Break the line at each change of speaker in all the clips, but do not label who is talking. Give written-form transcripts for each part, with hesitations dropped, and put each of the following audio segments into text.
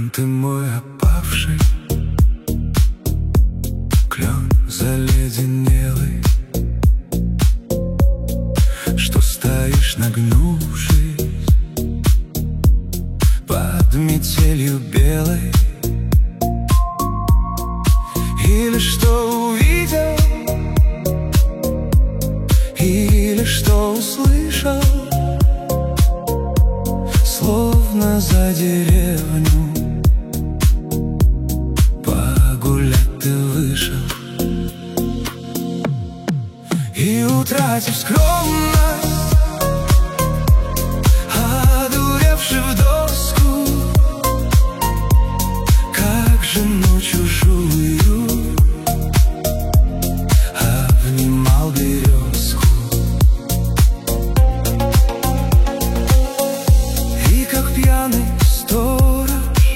ты мой опавший клен заледенелый, что стоишь, нагнувшись под метелью белой. Или что увидел, или что услышал, словно за деревню погулять ты вышел. И утратив скромность, одуревший в доску, как жену чужую, обнимал березку. И как пьяный сторож,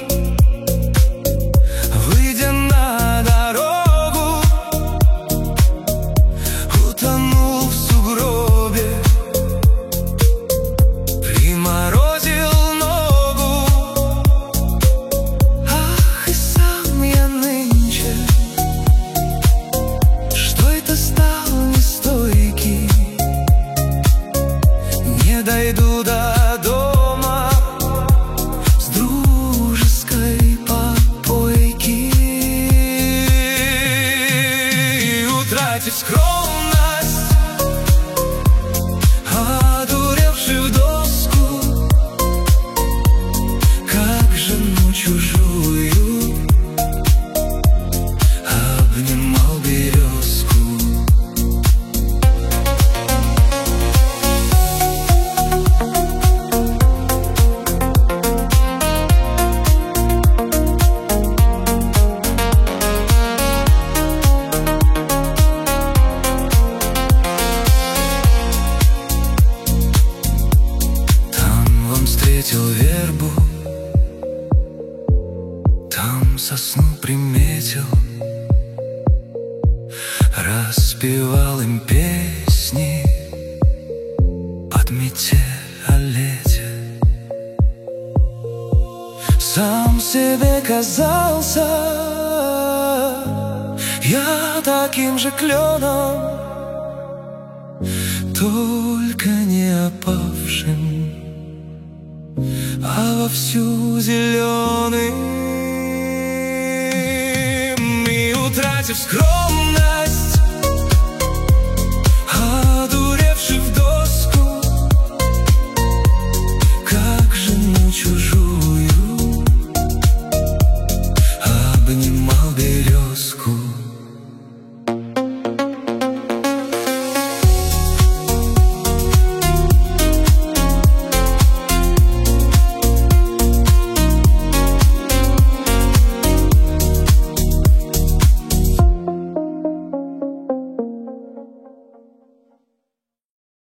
выйдя на дорогу, утонул в сугробе, приморозил ногу. Ах, и сам я нынче, что это стал нестойкий, не дойду до дома с дружеской попойки. И утратив скромность, одуревший в доску, как жену чужую, обнимал березку. Встретил вербу, там сосну приметил, распевал им песни под метель о лете. Сам себе казался я таким же кленом, только не опавшим, а вовсю зеленым. И утратив скромность,